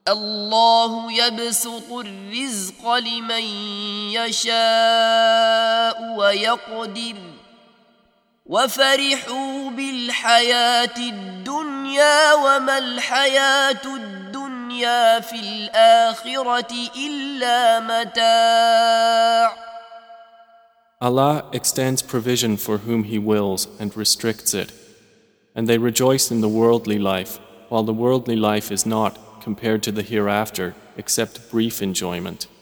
الله يبسط الرزق لمن يشاء ويقدر وفرحوا بالحياة الدنيا وما الحياة الدنيا في الآخرة إلا متاع. Allah extends provision for whom He wills and restricts it, and they rejoice in the worldly life, while the worldly life is not, compared to the hereafter, except brief enjoyment.